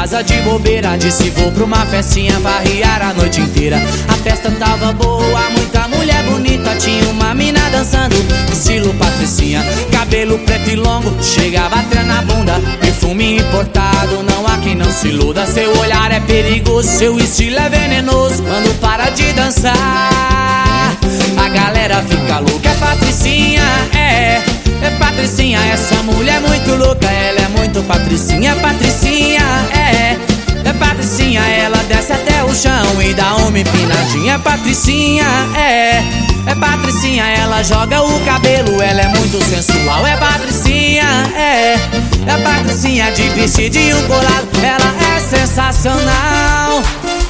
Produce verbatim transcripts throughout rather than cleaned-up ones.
casa de bobeira, disse vou pra uma festinha, varriar a noite inteira. A festa tava boa, muita mulher bonita, tinha uma mina dançando, estilo patricinha. Cabelo preto e longo, chegava até na bunda, perfume importado, não há quem não se iluda. Seu olhar é perigoso, seu estilo é venenoso, quando para de dançar a galera fica louca. É Patricinha, é, é Patricinha, essa mulher é muito louca, ela é muito Patricinha. Patricinha, é, é Patricinha, ela desce até o chão e dá uma empinadinha. Patricinha, é, é Patricinha, ela joga o cabelo, ela é muito sensual. É Patricinha, é, é Patricinha, de vestidinho colado, ela é sensacional.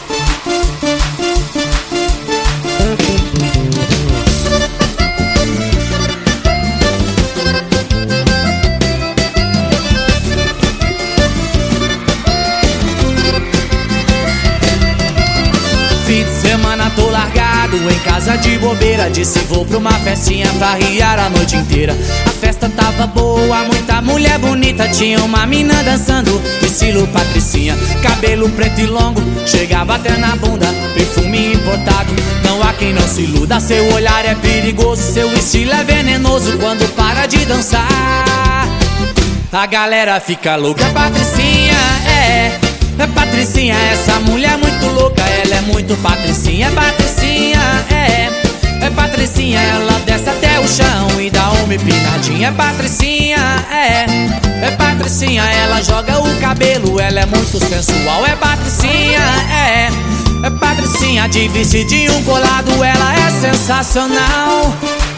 Fim de semana tô largado, em casa de bobeira, disse vou pra uma festinha, varriar a noite inteira. A festa tava boa, muita mulher bonita, tinha uma mina dançando, estilo Patricinha. Cabelo preto e longo, chegava até na bunda, perfume importado, não há quem não se iluda. Seu olhar é perigoso, seu estilo é venenoso, quando para de dançar a galera fica louca. É Patricinha, é, é Patricinha, essa mulher é muito louca, ela é muito Patricinha. É Patricinha, é, é Patricinha, ela desce até o chão e dá uma empinadinha. É Patricinha, é, é Patricinha, ela joga o cabelo, ela é muito sensual. É Patricinha, é, é Patricinha, de vestidinho colado, ela é sensacional.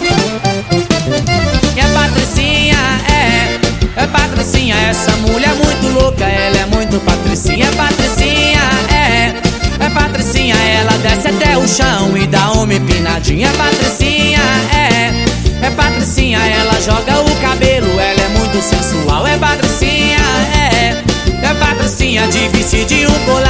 E é Patricinha, é, é Patricinha, essa mulher é muito louca, ela é muito Patricinha. É Patricinha, é, é Patricinha, ela desce até o chão e dá uma empinadinha. É Patricinha, é, é Patricinha, ela joga o cabelo, ela é muito sensual. É Patricinha, é, é Patricinha, de vestidinho colado,